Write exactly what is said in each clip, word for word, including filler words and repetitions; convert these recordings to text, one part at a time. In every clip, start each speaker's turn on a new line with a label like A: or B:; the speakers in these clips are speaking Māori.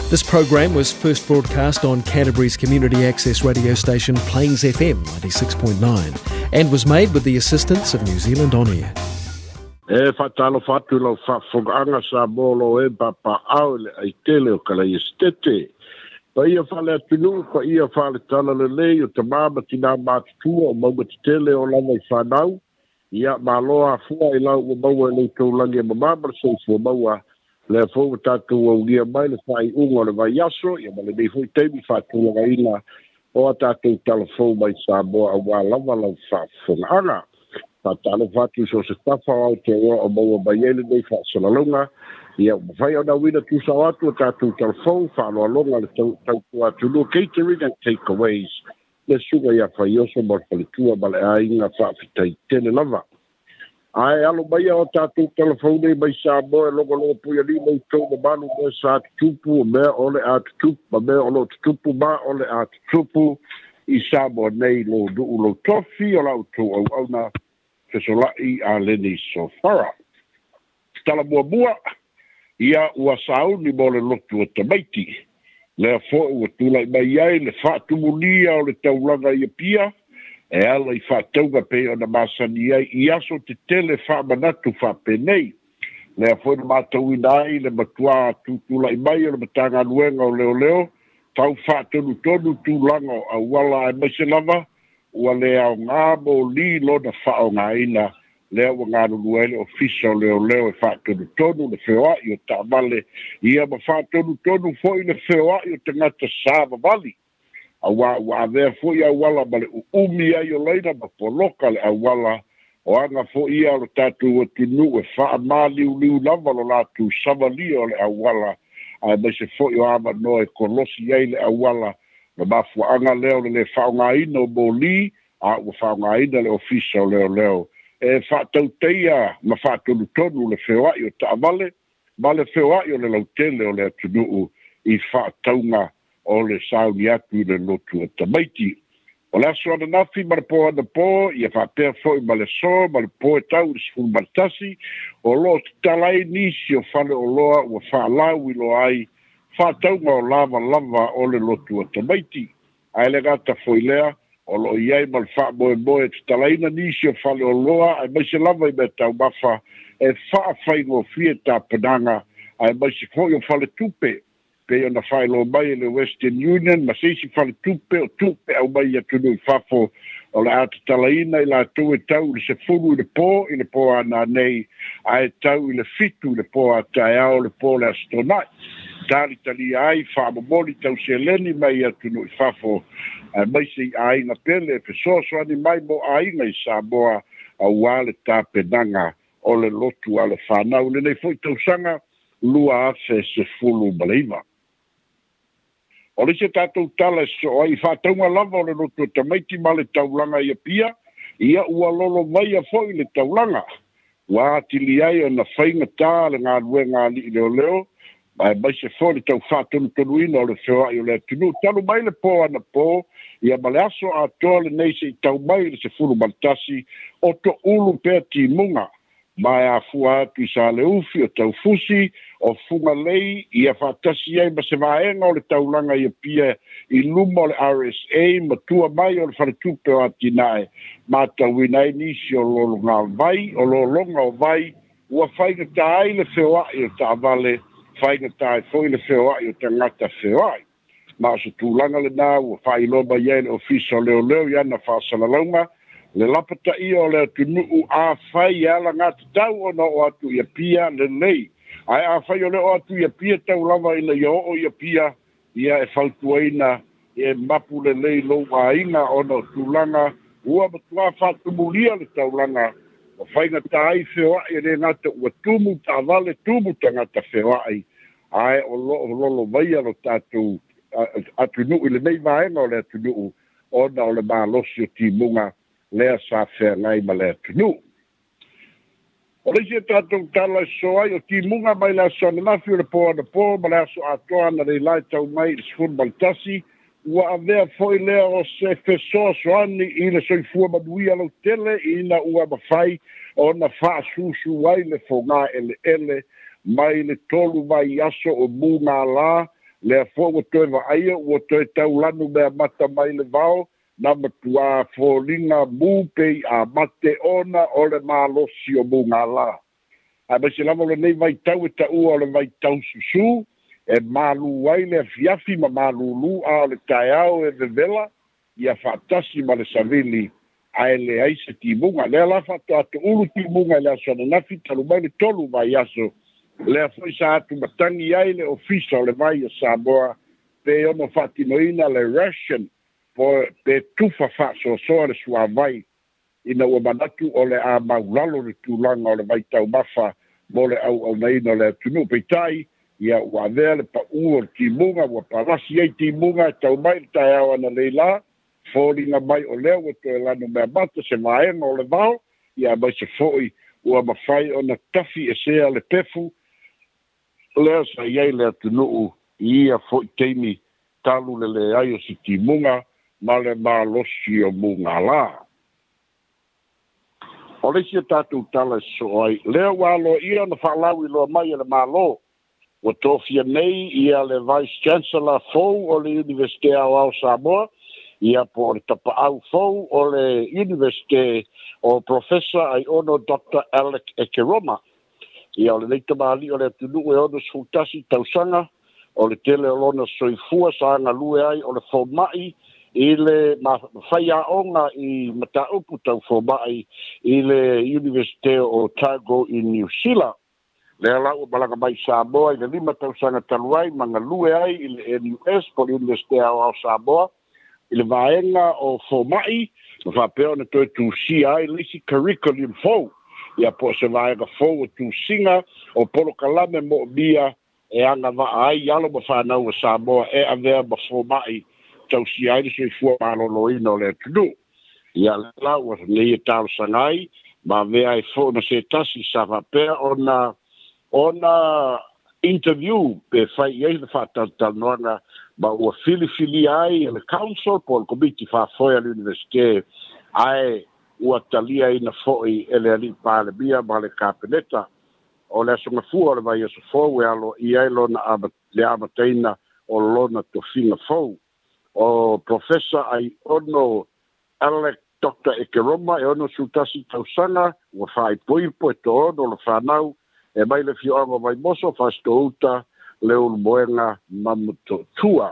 A: This program was first broadcast on Canterbury's community access radio station Plains F M ninety-six point nine and was made with the assistance of New Zealand On Air.
B: E whatalo whatu lau whafonga sa molo e papa au le ai tele o kala estete. Pa ia whale atunu, pa ia whale tala le lei o te mama tina mātutua o maunga te tele o lava i whanau. Ia maloa fua i lau o maua e lei taulangi e mamama se fua maua. Le fo tatu o dia mai le fai ungo le vai aso ia male nei foi temi fatu la ina o tatu telefon mai sa bo a wa lava la fa fonga pa talo fatu so se tafa o te o mo ba yele nei fa so la longa ia vai ona wina tu sa atu tatu telefon fa lo longa le tau tau atu no catering and takeaways le suga ia fa yo so mo le tua bale ainga fa fitai tele lava. Ai alo mai o tatu telefone mai sa mo e logo logo puia li mai tau ma manu me sa tupu me ole a tupu me ole tupu ma ole a tupu i sa mo nei lo du lo tofi o la tu o ona se so la i a leni so fara tala mo bua ia ua sau ni mo le lotu o tamaiti le fo o tu la mai ai le fa tu mulia o le taulanga ia pia e ala i whātauga pe o na masani ai i aso te tele whamanatu whapenei. Lea fwoi na mātau ina ai le matua tūtula i mai o le matanga nuenga o leo leo, tau whātonu tonu tūlanga a wala e maise lava, ua lea o ngā mo li lo na whao ngā ina, lea o ngā nunuele o fisa o leo leo e whātonu tonu le wheoa i o tāmale, ia ma whātonu tonu fwoi le wheoa i o te ngata sāva vali. A wa wa ve fo ia wala bale umi ai o leina ma poloka le a wala o anga fo ia o tatu o tunu e fa mali u liu lava lo la tu savali o le a wala a me se fo ia ama no e kolosi ai le a wala le mafu anga leo le fa nga ino boli a o fa nga ina le ofisa leo leo e fa tau teia ma fa tonu tonu le fewa i o ta vale vale fewa i o le lautele o le tunu i fa taunga o le sauni atu le lotu o tamaiti. O le aso ana nafi ma le po ana po, ia whapea fo i ma le so, ma le po e tau le sifuru maritasi, o lo te talai nisi o whale o loa ua whaalau i lo ai, whātaunga o lava lava o le lotu o tamaiti. Ai le gata fo i lea, o lo iai ma le wha moe moe te talaina nisi o whale o loa, ai maise lava i me tau mafa, e wha whaingo fie tā penanga, ai maise fo i o whale tupe, pe ona failo mai le Western Union ma se si fale tupe o tupe au mai atu no fafo o la atu talaina i la tu e tau le se furu i le po i le po ana nei a e tau i le fitu i le po a tae au le po le astonai tali tali ai fa momoli tau se leni mai atu no fafo a mai se ai na pele pe so so ani mai mo ai ngai sa boa a wale ta penanga o le lotu ale whanau le nei foi tau sanga lua afe se fulu maleiva. O le se tātou tala so ai whātaunga lava o le lotu o tamaiti ma le taulanga ia pia, ia ua lolo mai a foi le taulanga. Wa atili ai o na whainga tā le ngā rue ngā li leo leo, mai mai se foi le tau whātonu tonu ina o le whea i o le tunu. Talu mai le po ana po, ia ma le aso a toa le nei se i tau mai le se furu maltasi, o to ulu pēr ti munga. Mai a fua atu i sa le ufi o tau fusi, o funga lei i a whatasi ai ma se vaenga o le taulanga i a pia i luma o le R S A ma tua mai o le wharetupe o ati nae ma tauinai nisi o lolo ngā vai o lolonga o vai ua whainga ta ai le whewai o ta avale whainga ta ai foi le whewai o ta ngata whewai ma o se tūlanga le nā ua whailoma iai le ofisa o leo leo i ana whaasalaunga le lapata i o le tunuu a whai ala ngata tau o na o atu i a pia le lei ai a whai o le o atu i a pia tau lava ina i o i a pia ia e whautuaina e mapu le lei lo a inga o na tūlanga ua matua whatumulia le taulanga o whainga ta ai whewai e re ngata ua tumu ta vale tumu ta ngata whewai ai o lo o lolo vai alo tātou atu nuu i le nei vaenga o le atu nuu o na o le mālosi o timunga lea sa whea ngai ma lea tunu. O le se tātou tala so ai o timunga mai lea so ananafi o le po ana po, ma lea so atoa na rei lai tau mai i sifuru maltasi, ua avea foi lea o se fesoa so ani i le soifua manuia lau tele i na ua mawhai o na wha susu ai le fo ngā ele ele mai le tolu vai aso o mū ngā la le fo o toe vaia o toe taulanu mea mata mai le vao na matua folinga mupe a mate ona o le malosi o mungala. A ba se lava le nei vai tau e tau o le vai tau susu e malu wai le fiafi ma malu lu a le taiao e vevela ia fatasi ma le savili a ele aise ti munga le la fato atu ulu ti munga le asana nafi talu mai le tolu vai aso le foi sa atu matangi ai le ofisa le vai a Samoa pe ono fatinoina le Russian po pe tufa fa so so le sua vai ina ua manatu o le a maulalo le tūlanga o le vai tau mafa mo le au au neina le tunu peitai ia ua vea le pa ua le timunga ua parasi ei timunga tau mai le tai au ana leila fōringa mai o leo o to e lanu mea mata se maenga o le vao ia mai se fōi ua mawhai o na tafi e sea le pefu leo sa iei le tunu ia fōi teimi talu le le ai o si timunga ma le malosi o munga la. O le sia tātou tala so ai, leo walo ia na whalawi loa mai le malo, o tōwhia nei ia le Vice Chancellor fou o le Universite au Samoa, ia po le tapa au fou o le Universite o Professor ai ono Doctor Alec Ekeroma, ia o le leita maali o le tunu e ono sfutasi tausanga, o le tele o lona soifua sa anga lue ai o le fōmai, i le mawhaia onga i mataupu tau fōmai i le Universite o Otago i New Zealand. Le ala ua malanga mai Samoa i le lima tausanga taluai manga lue ai i le N U S po le Universite au Samoa i le vaenga o fōmai ma whapeo na toi tu si ai lisi curriculum fōu ia po se vaenga fōu o tu singa o polo kalame mo bia e anga va ai alo ma whanau o Samoa e avea ma fōmai tau si ai se fua malolo ino le tudu. Ia la ua nei tau sangai, ma vea e fo na se tasi sa vapea ona ona interview pe fai iei le whātau talnoanga ma ua fili fili ai le council po le komiti whafoia le universite ai ua talia ina foi ele ali pāle bia ma le kāpeneta o le asunga fua le vai aso fōu e alo iei lona le amateina o lona to finga fōu. O Professor ai ono Alec Doctor Ekeroma e ono sutasi tausanga ua whai poipo e to ono le whanau e mai le fioanga mai moso whasto uta le ulmoenga mamuto tua.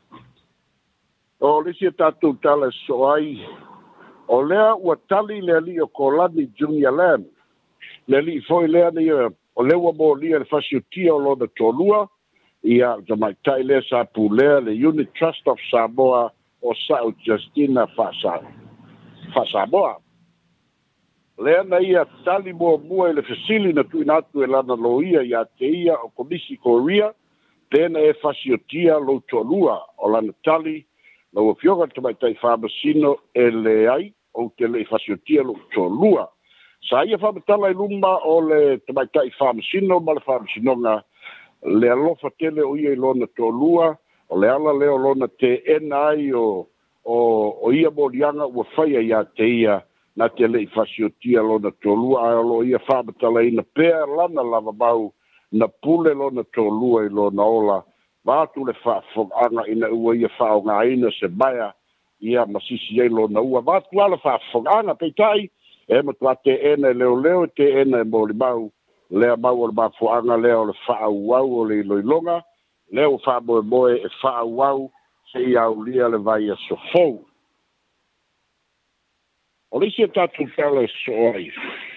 B: O lisi e tātou tala so ai o lea ua tali le ali o Kolani Junior Land le ali foi lea ni o lewa mo lia le fasiotia o lona tolua ia te mai tai le sa pulea le Unit Trust of Samoa o South Justina Fasa Samoa. Lea na ia tali mua mua le fasili na tui natu e lana loia ia te ia o komisi Korea tena e fasiotia lo tolua o lana tali na ua fioga te mai tai whamasino e le ai o te le fasiotia lo tolua. Sa ia whamatala i lumba o le te mai tai whamasino ma le whamasinonga le alofa tele o ia i lona tolua, o le ala leo lona te ena ai o, o, o ia morianga ua whaia ia te ia na te le i fasiotia lona tolua, a alo ia whamatala ina pēr lana lava mau na pule lona tolua i lona ola, vātu le whaafonganga ina ua ia whaonga ina se maia ia masisi ei lona ua, vātu ala whaafonganga peitai, e matua te ena leo leo te ena e mori mau, lea mau o le mafuanga lea o le whaauau o le iloilonga, lea o whaamoe moe e whaauau se i au lia le vai a sofou. O lisi e tatu tala so ai.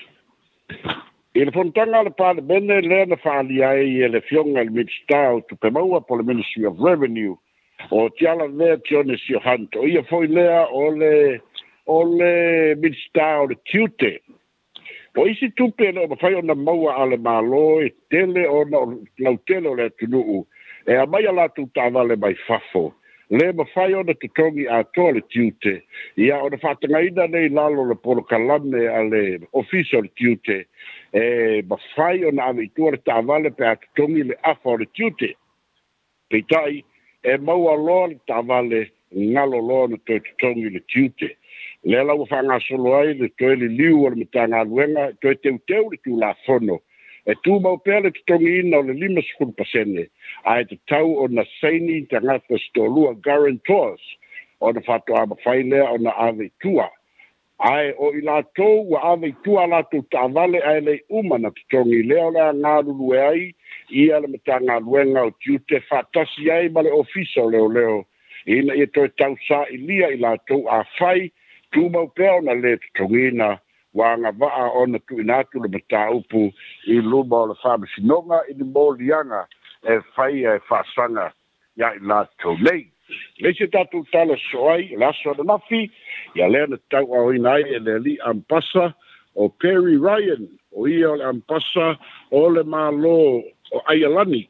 B: I le fontanga le pāle mene lea na whaali ai e le fionga le midstau tu pe maua po le Ministry of Revenue o tiala lea tione si o hanto. Ia foi lea o le o le midstau le tiute. O isi tupe le o mawhai o na maua ale malo e tele o na lau tele o le tunuu e a mai ala tu tāwale mai fafo. Le mawhai o na tutongi a toa le tiute ia o na whatangaina nei lalo le polo kalame a le official tiute e mawhai o na ame itua le tāwale pe a tutongi le afa o le tiute. Peitai e maua loa le tāwale ngalo loa na toi tutongi le tiute. Le la ua whanga solo ai le toe li liu o le matanga luenga, toe teu teu le tu la fono. e tu mau pele te tongi ina o le lima sefulu pasene ai te tau o na saini te ngata stolua guarantors o na whato ama whailea o na ave tua. Ai o i la tau wa ave tua la tu tāwale ai le umana te tongi leo lea ngā ruru e ai ia le mata ngā luenga o tiute whatasi ai ma le ofisa leo leo ina i toi tau sa i lia i la tau a whai tu mau peo na le te tongi ina wa ngā waa o na tu inatu le mata upu i luma o le whamesinonga i ni mōlianga e whai e whasanga ia i la tau nei. Leise tatu tala soai, laso na nafi, ia lea na tau au inai e le li ampasa o Perry Ryan, o ia o le ampasa o le malo o Aialani.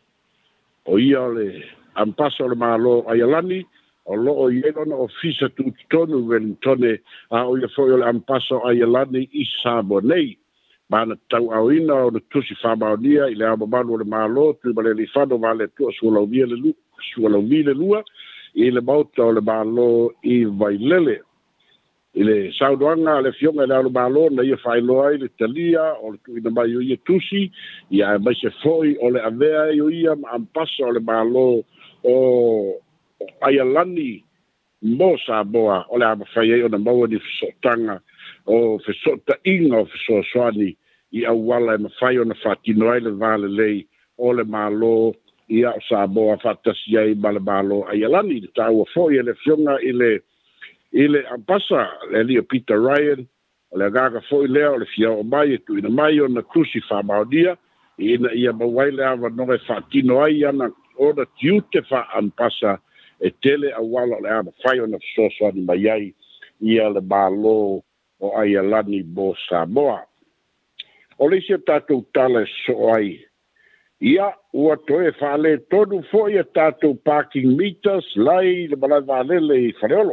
B: O ia o le ampasa o le malo o Aialani, o lo o ielona o fisa tu tonu Wellingtone, a o ia foi o le ampasa o Aialani i sabo nei. Mana tau au ina o le tusi whamaunia i le amamanu o le malo, tu ma le li whano vale tu a sualaumia le lu. Suala mile lua i le mauta o le malo i Vailele. I le saudoanga le fionga le alo malo na ia whailoa i le talia o le tuina mai o ia tusi ia mai se foi o le avea i o ia ma ampasa o le malo o Aialani mo sa boa o le ama whaiei o na maua ni fisotanga o fisota inga o fisoaswani i awala e ma whai o na whatino ai le vale lei o le malo ia sa boa fatasi ai balabalo Aialani te tau foi ele fionga ile ile ampasa le li Peter Ryan le gaga foi leo le fio mai tu ina mai ona kusi fa maudia ina ia mawaile ava no e fatino ai ana ona tiute fa ampasa e tele awala le ava fai ona soso ni mai ai ia le balo o Aialani bo sa boa o le sia tatu tale so ai ia ua toe whale tonu fo ia tātou parking meters lai le malai wālele i whareolo.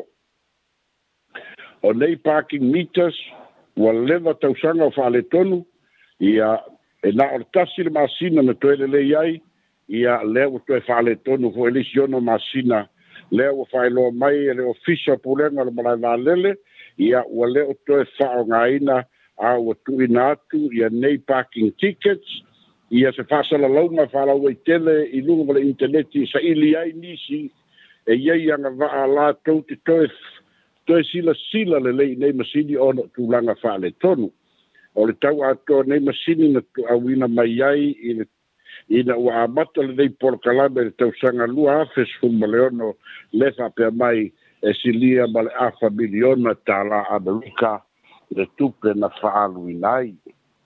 B: O nei parking meters ua lewa tausanga o whale tonu ia e na o tasi le masina na toe le lei ai ia lea ua toe whale tonu fo elisi ono masina lea ua whailoa mai e le ofisa pulenga le malai wālele ia ua lea toe whao ngaina a ua tuina atu ia nei parking tickets ia se fasala launga fala ua i tele i lunga vale interneti sa ili ai nisi e iei anga vaa la tau te toe toe sila sila le lei nei masini ono tūlanga fale tonu. O le tau ato nei masini na tu awina mai ai i le ina ua amata le nei porkalame le tau sanga lua afes fuma leono lefa pe mai e silia ma le afa miliona tala Amerika le tupe na faalu inai.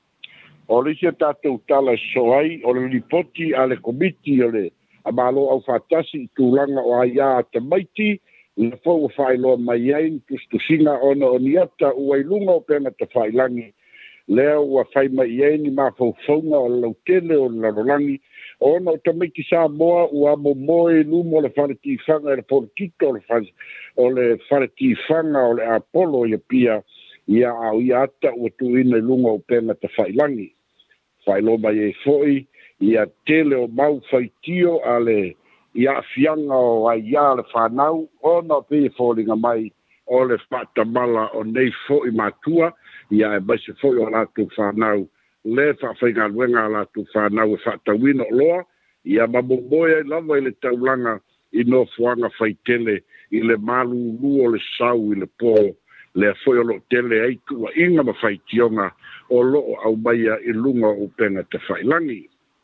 B: O le sia tātou tala soai, o le lipoti a le komiti o le amalo au whatasi i tūlanga o aia te maiti, le fau o whailoa mai ai, tustusinga ona o niata ua ilunga o pena te whailangi, lea ua whai mai ai ni maa fau faunga o lautele o larolangi, ona o te maiti sa moa ua mo moe lumo o le whaneti whanga e le porkito o le whaneti whanga o le Apollo ia pia, ia au ia ata ua tuina ilunga o pena te whailangi. Whailo mai e foi, ia tele o mau whaitio ale ia fianga o ai ia le whanau, ona pe fōringa mai o le whatamala o nei foi matua, ia e baise foi o latu whanau, le whawhainga luenga latu whanau e whatawina o loa, ia mamomoe e lava i le taulanga i no fuanga whaitele i le malu luo le sau i le pō, le foi o lo tele ai tua inga ma whaitionga o loo au maia i lunga o pena te whailangi.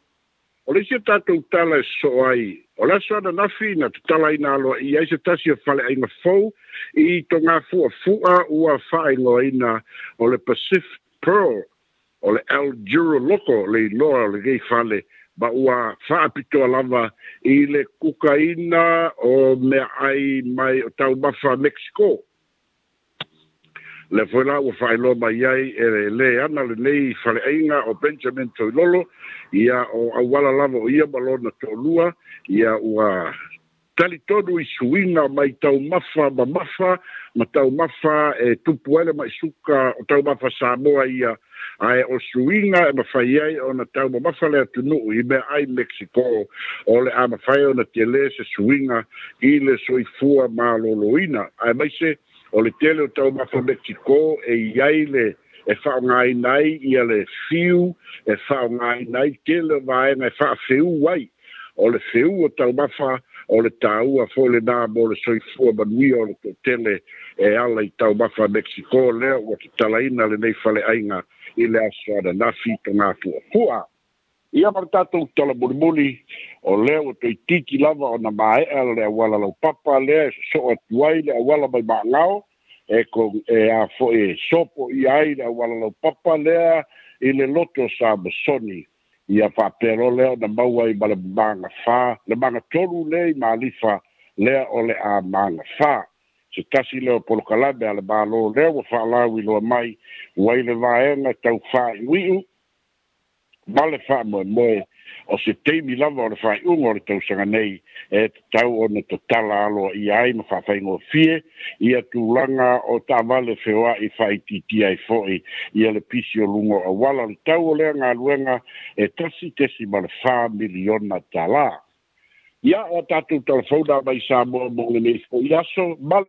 B: O le sia tātou tala e so ai, o le soana nafi na te tala ina aloa i aise tasi o whale ainga fau i to ngā fua fua ua whaingoa ina o le Pacific Pearl, o le El Juro Loco, le loa o le gei whale, ba ua whaapitoa lava i le kukaina o mea ai mai o tau mafa Mexico. Le foi la ua whaeloa mai ai e le le ana le nei whale ainga o Benjamin Toilolo, ia o awala lava o ia malona tōlua, ia ua tali tonu i suinga mai tau mafa ma mafa, ma tau mafa e tupu ele mai suka o tau mafa Samoa ia, ai o suinga e mawhai ai o na tau ma mafa lea tunu i mea ai Mexico, o le a mawhai o na tele se suinga i le soifua ma loloina, ai mai se o le tele o tau mafa Mexico e iai le e whaongai nei ia le fiu, e whaongai nei tele vaenga e whaafeu wai. O le feu o tau mafa, o le taua fo le nā mo le soifua manui o le tele e ala i tau mafa Mexico leo o te talaina le nei fale ainga i le aswada nafi to ngā tua fua. Ia mar tātou tala murimuri o leo o toi tiki lava o na maea le awala lau papa lea e so atuai le awala mai maangao e ko e a fo e sopo i ai le awala lau papa lea i le loto sa masoni. Ia whapero leo na maua i male manga wha, le manga toru le i malifa lea o le a manga wha. Se tasi leo polokalabe ale balo leo wa whalawi loa mai, wai le vaenga tau wha i wiu, male wha moe moe, o se teimi lava o le wha i ungo le tau sanga nei, e tau o na to tala aloa i ai ma whawhai ngō fie, ia tūlanga o tā vale whewa i whai titi ai foi, ia le pisi o lungo a wala le tau o lea ngā luenga, e tasi tesi ma le wha miliona tala. Ia o tātou telefona mai sa mo mo le nei fo i aso, male